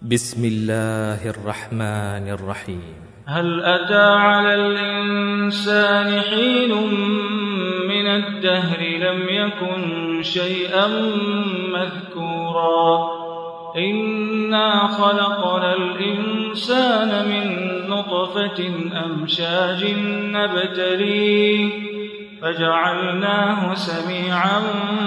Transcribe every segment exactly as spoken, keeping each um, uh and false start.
بسم الله الرحمن الرحيم. هل أتى على الإنسان حين من الدهر لم يكن شيئا مذكورا إنا خلقنا الإنسان من نطفة أمشاج نبتليه فجعلناه سميعا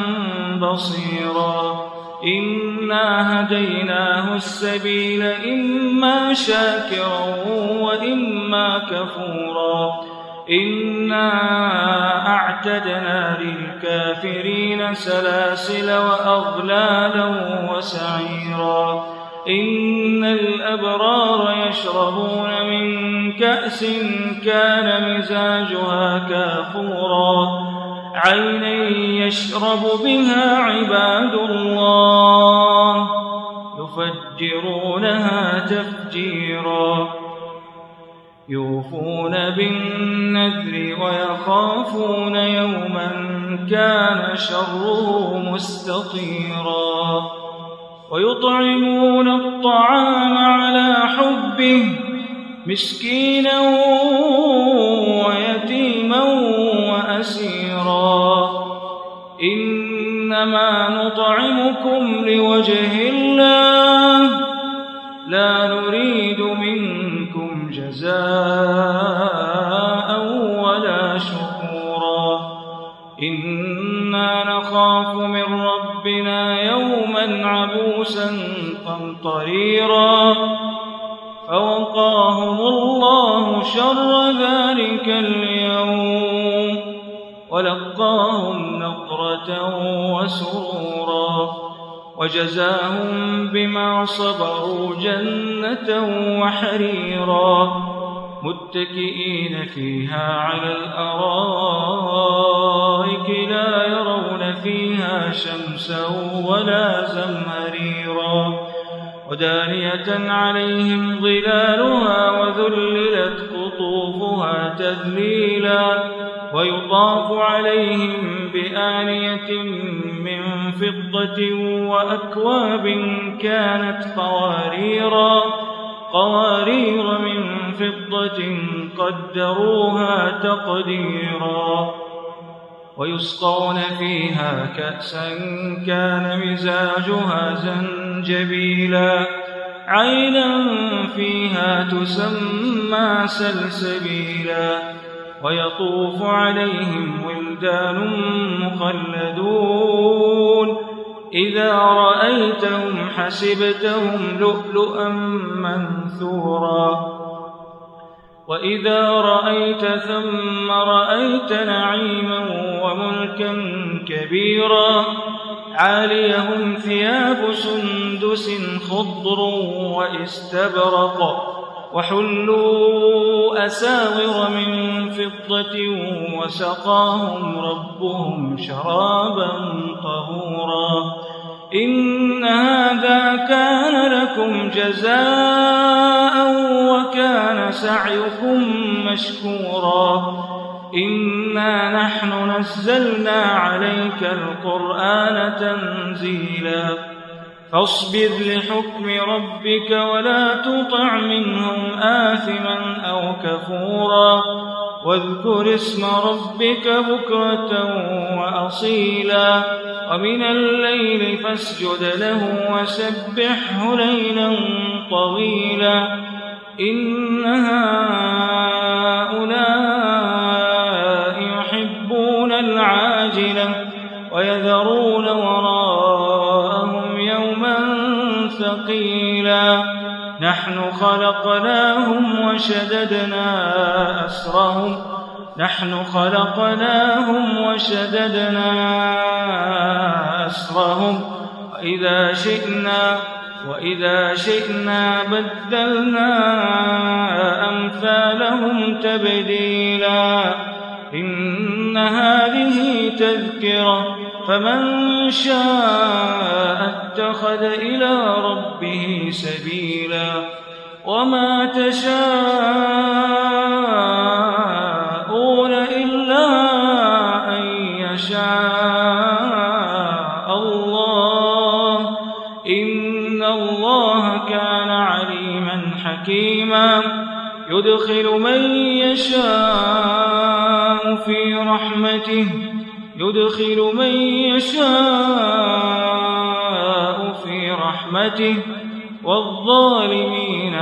بصيرا إنا هديناه السبيل إما شاكرا وإما كفورا إنا أعتدنا للكافرين سلاسل وأغلالا وسعيرا إن الأبرار يشربون من كأس كان مزاجها كافورا عينا يشرب بها عباد الله يفجرونها تفجيرا يوفون بالنذر ويخافون يوما كان شره مستطيرا ويطعمون الطعام على حبه مسكينا ويتيما وأسيرا إنما نطعمكم لوجه الله لا نريد منكم جزاء ولا شكورا إنا نخاف من ربنا يوما عبوسا قمطريرا فوقاهم الله شر ذلك اليوم ولقاهم نضرة وسرورا وجزاهم بما صبروا جنة وحريرا متكئين فيها على الأرائك لا يرون فيها شمسا ولا زمهريرا ودانية عليهم ظلالها وذللت قطوفها تذليلا ويطاف عليهم بآنية من فضة وأكواب كانت قواريرا قوارير من فضة قدروها تقديرا ويسقون فيها كأسا كان مزاجها زنجبيلا عينا فيها تسمى سلسبيلا ويطوف عليهم ولدان مخلدون إذا رأيتهم حسبتهم لؤلؤا منثورا وإذا رأيت ثم رأيت نعيما وملكا كبيرا عاليهم ثياب سندس خضر واستبرق وحلوا أساور من فضة وسقاهم ربهم شرابا طهورا إن هذا كان لكم جزاء وكان سعيكم مشكورا إنا نحن نزلنا عليك القرآن تنزيلا فاصبر لحكم ربك ولا تطع منهم آثما أو كفورا واذكر اسم ربك بكرة وأصيلا ومن الليل فاسجد له وسبحه ليلا طويلا إن هؤلاء يحبون العاجلة ويذرون وراءهم يوما ثقيلا نحن خلقناهم وشددنا أسرهم نحن خلقناهم وشددنا أسرهم وإذا شئنا وإذا شئنا بدلنا أمثالهم تبديلا إن هذه تذكرة فمن شاء اتخذ إلى ربه سبيلا وما تشاءون إلا أن يشاء الله إن الله كان حكيما يدخل من يشاء في رحمته يدخل من يشاء في رحمته والظالمين